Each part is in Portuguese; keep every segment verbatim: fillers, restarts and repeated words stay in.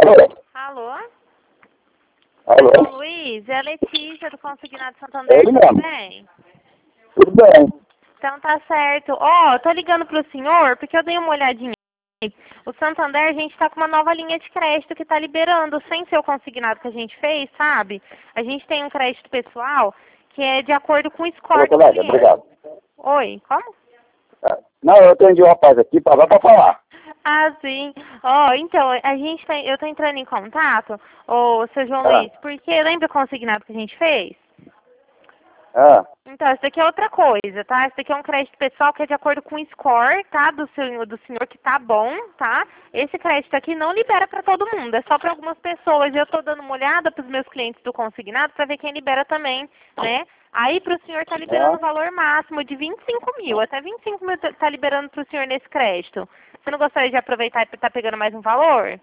Alô? Alô? Alô? Ô, Luiz, é a Letícia do Consignado É Santander, ele tudo mesmo. bem? Tudo bem. Então tá certo. Ó, eu tô ligando pro senhor porque eu dei uma olhadinha. O Santander, a gente tá com uma nova linha de crédito que tá liberando, sem ser o consignado que a gente fez, sabe? A gente tem um crédito pessoal que é de acordo com o Alô, score do colega, cliente. obrigado. Oi, como? Ah, Não, eu atendi o rapaz aqui, pra lá pra falar. Ah, sim. Ó, então, a gente tá, eu tô entrando em contato, ô, seu João Ah, Luiz, porque lembra o consignado que a gente fez? ah, Então, isso daqui é outra coisa, tá? Isso daqui é um crédito pessoal que é de acordo com o score, tá? Do senhor, do senhor que tá bom, tá? Esse crédito aqui não libera para todo mundo, é só para algumas pessoas. Eu tô dando uma olhada para os meus clientes do consignado para ver quem libera também, né? Aí para o senhor tá liberando ah. o valor máximo de vinte e cinco mil, até vinte e cinco mil tá tá liberando para o senhor nesse crédito. Você não gostaria de aproveitar e tá pegando mais um valor?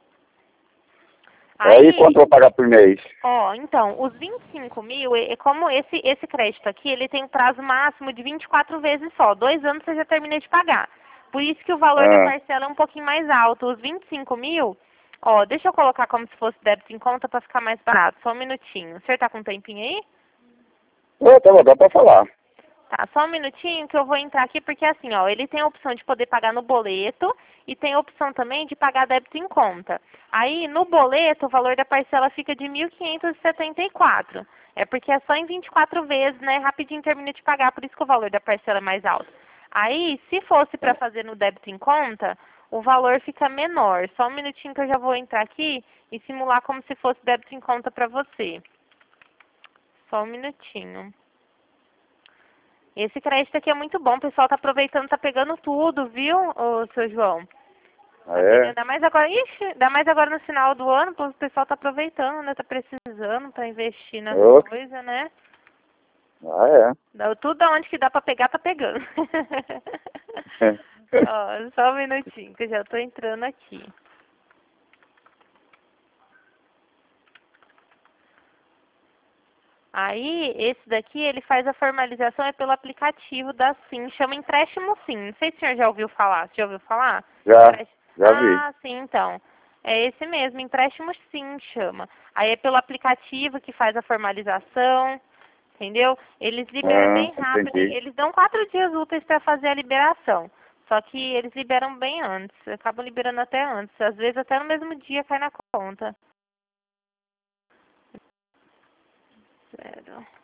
Aí Aí, quanto eu vou pagar por mês? ó, então, os vinte e cinco mil, é é como esse, esse crédito aqui, ele tem um prazo máximo de vinte e quatro vezes só. Dois anos você já termina de pagar. Por isso que o valor da Ah, parcela é um pouquinho mais alto. Os vinte e cinco mil, ó, deixa eu colocar como se fosse débito em conta para ficar mais barato. Só um minutinho. O senhor tá com um tempinho aí? eu tô, dá pra falar. Tá, só um minutinho que eu vou entrar aqui, porque assim, ó, ele tem a opção de poder pagar no boleto e tem a opção também de pagar débito em conta. Aí, no boleto, o valor da parcela fica de mil quinhentos e setenta e quatro. É porque é só em vinte e quatro vezes, né? Rapidinho termina de pagar, por isso que o valor da parcela é mais alto. Aí, se fosse para fazer no débito em conta, o valor fica menor. Só um minutinho que eu já vou entrar aqui e simular como se fosse débito em conta para você. Só um minutinho. Esse crédito aqui é muito bom, o pessoal tá aproveitando, tá pegando tudo, viu, ô, seu João? Ah, Tá pegando, é? ainda mais agora, ixi, ainda mais agora no final do ano, pô, o pessoal tá aproveitando, né, tá precisando pra investir nas Ô, coisas, né? Ah, é. Dá- Tudo onde que dá pra pegar, tá pegando. Ó, só um minutinho, que eu já tô entrando aqui. Aí, esse daqui, ele faz a formalização é pelo aplicativo da Sim, chama empréstimo Sim. Não sei se o senhor já ouviu falar. Você já ouviu falar? Já, Empréstimo- já vi. Ah, sim, então. É esse mesmo, empréstimo Sim chama. Aí é pelo aplicativo que faz a formalização, entendeu? Eles liberam Ah, bem rápido. entendi. Eles dão quatro dias úteis para fazer a liberação. Só que eles liberam bem antes. Acabam liberando até antes. Às vezes até no mesmo dia cai na conta. Zero.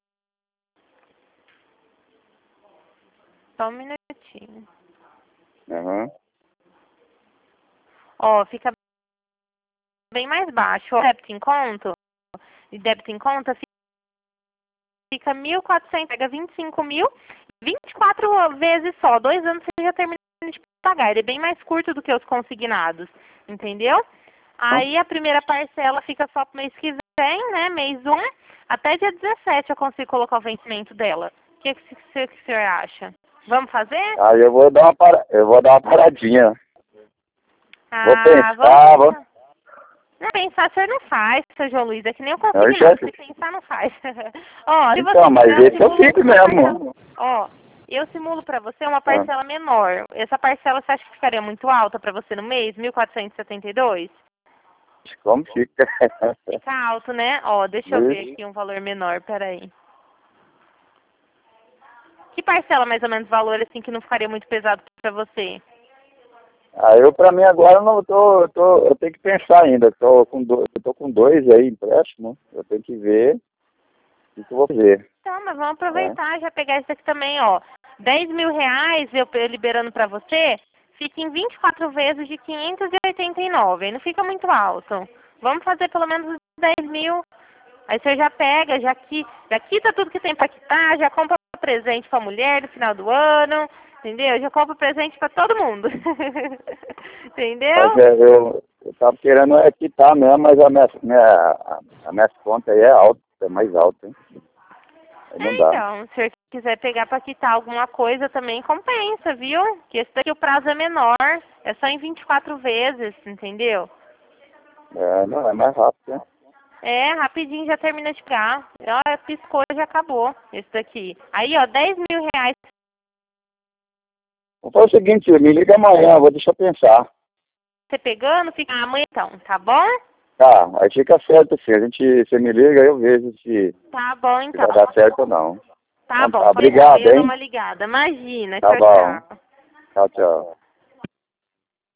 Só um minutinho. Aham. Ó, fica bem mais baixo. O débito em conta, e débito em conta fica mil e quatrocentos, pega vinte e cinco mil, vinte e quatro vezes só. Dois anos você já termina de pagar. Ele é bem mais curto do que os consignados, entendeu? Aí a primeira parcela fica só pro mês que vem, né? Mês um, até dia dezessete eu consigo colocar o vencimento dela. O que, que, que, que o senhor acha? Vamos fazer? Aí eu vou dar uma para... eu vou dar uma paradinha. Vou Ah, vamos pensar, vou... pensar. Não, pensar o senhor não faz, seu João Luiz. É que nem eu Eu consegui já... nada. Se pensar, não faz. Ó, se você Então, mas quiser, eu esse eu simulo fico uma parcela. mesmo. Ó, eu simulo pra você uma Ah, parcela menor. Essa parcela você acha que ficaria muito alta pra você no mês? mil quatrocentos e setenta e dois? como fica? Fica alto, né? Ó, deixa eu ver Isso. aqui um valor menor, peraí. Que parcela mais ou menos valor assim que não ficaria muito pesado pra você? Ah, eu pra mim agora não tô, tô, eu tenho que pensar ainda. Eu tô com dois, eu tô com dois aí empréstimo. Eu tenho que ver o que, que eu vou fazer. Então, mas vamos Né? aproveitar já pegar isso aqui também, ó. dez mil reais eu eu liberando pra você, fica em vinte e quatro vezes de quinhentos e oitenta e nove. Aí não fica muito alto. Vamos fazer pelo menos os dez mil. Aí você já pega, já, qui, já quita tudo que tem pra quitar, já compra presente pra mulher no final do ano, entendeu? Já compra presente pra todo mundo. Mas Entendeu? é, eu, eu tava querendo é quitar mesmo, mas a minha, minha, a, a minha conta aí é alta, é mais alta, hein? Aí não É, dá. então, se você quiser pegar para quitar alguma coisa também compensa, viu? Que esse daqui o prazo é menor, é só em vinte e quatro vezes, entendeu? É, não, é mais rápido, né? É, rapidinho já termina de pagar. Ó, piscou e já acabou esse daqui. Aí, ó, dez mil reais. Vou fazer o seguinte, me liga amanhã, vou deixar eu pensar. você pegando, fica amanhã então, tá bom? Tá, aí fica certo, sim. A gente, você me liga, eu vejo se, Tá bom, se então. vai dar certo ou não. Tá Então, bom, tá, foi obrigado, eu dou hein? uma ligada. Imagina, Tá tchau, bom. tchau. Tchau, tchau.